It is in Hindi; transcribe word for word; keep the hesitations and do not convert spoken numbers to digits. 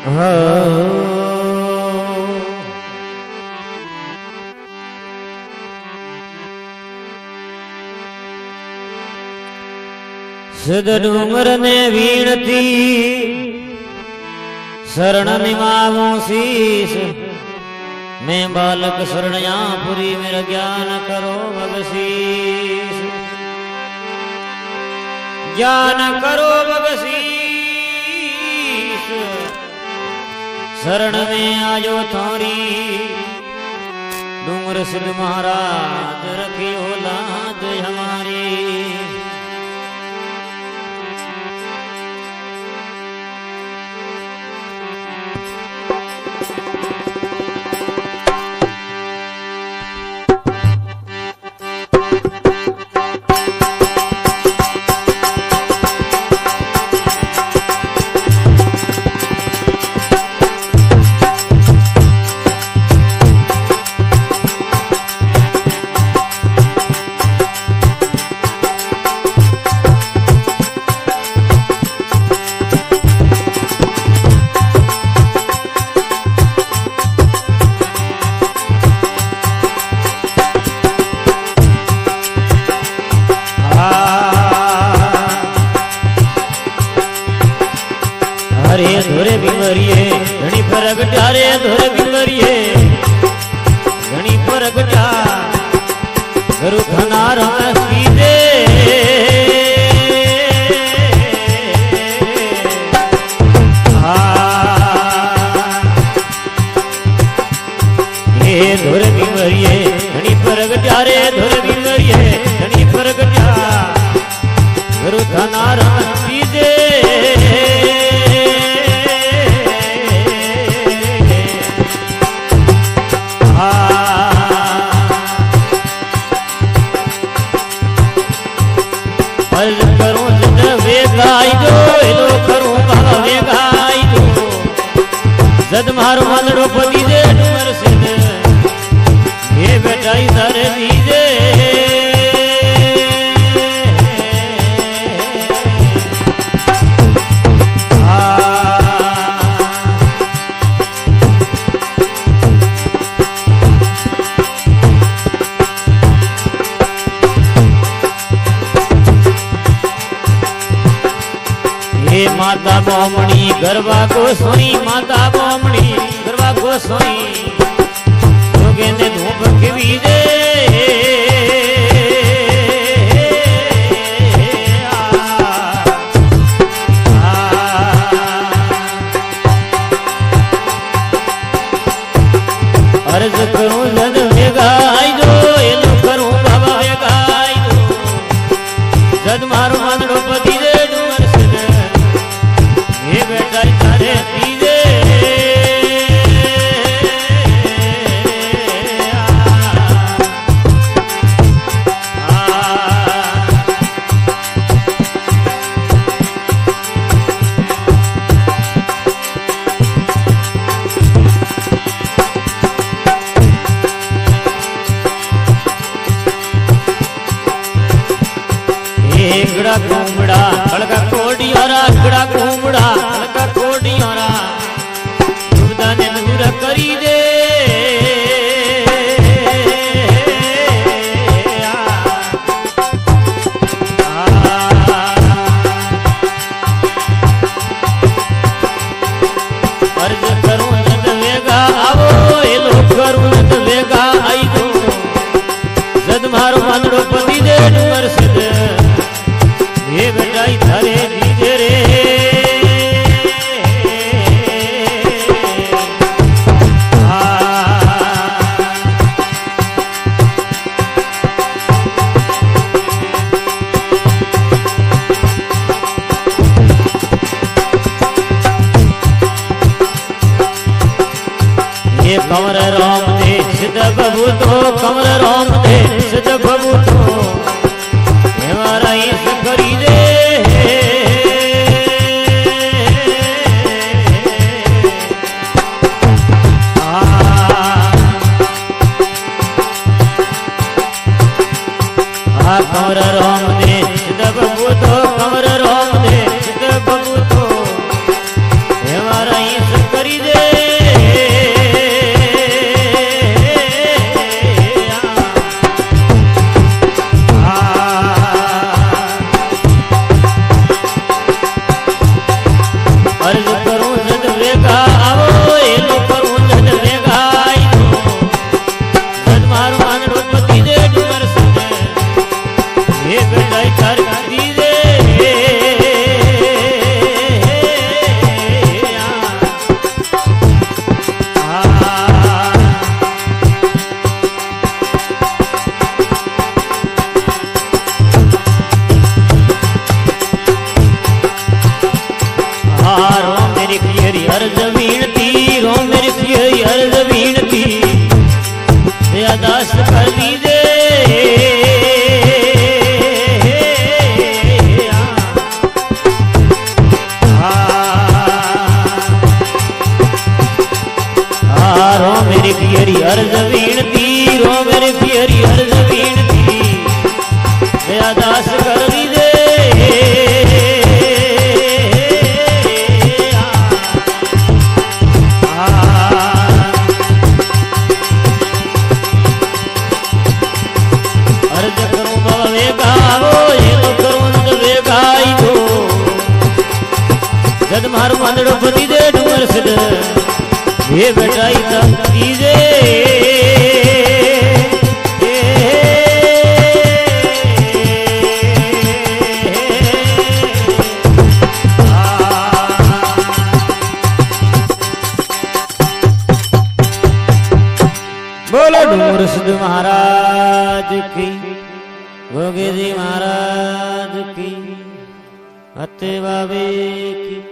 सिद्ध डूंगर ने वीणती शरण निमावो शीस मैं बालक शरणयापुरी मेरा ज्ञान करो बगसीस ज्ञान करो बगसीस शरण में आजो थोरी डूंगर सिद्ध महाराज रखियो लाज हमारी धोरे बिमरिए घणी परगटा रे धोरे बिमरिए घणी परगटा गुरु खनार सीधे ये धोरे बिमरिए घणी परगटा रे धोरे बिमरिए घणी परगटा गुरु खनार सीधे जद मारो मानड़ो पदी दे डूंगर सिद्ध ये बेटाई सारे दीजे माता बोमणी गरबा को सोई माता बोमणी गरबा को सोई जोगे ने धूप खिवी दे अर्ज करूं जन वेगा आई दो एलो करूं बाबा वेगा आई दो जद मारो मानड़ो पति दे डूंगर सिद्ध ये बेटा तारे दीजे गड़ा घूमड़ा खड़का कोडियारा गड़ा घूमड़ा खड़का कोडियारा दुबदा ने दूर करी दे अर्ज करूं नद वेगा आवो एलो करूं नद वेगा आई दो जद मारो मानड़ो पति दे डूंगर सिद्ध ये बेटाई थारे दीजे रे ये कमर राम दे सिद्ध बबू तो कमर राम दे सिद्ध बबू तो हमारा इस करी दे कमर राम दे सिद्ध बबू तो कमर राम दे सिद्ध बबू तो हमारा इस अर्ज वीणती रो मेरी फियरी अर्ज वीणती दास कर दीजे रो मेरी फियरी अर्ज वीणती रो मेरी फियरी अर्ज वीणती दास कर दीजे मारो मांदड़ो पति दे डूंगर सिद ये बेटाई तकी दे बोलो डूंगर सिद महाराज की भोगे जी महाराज की हते बाबे की।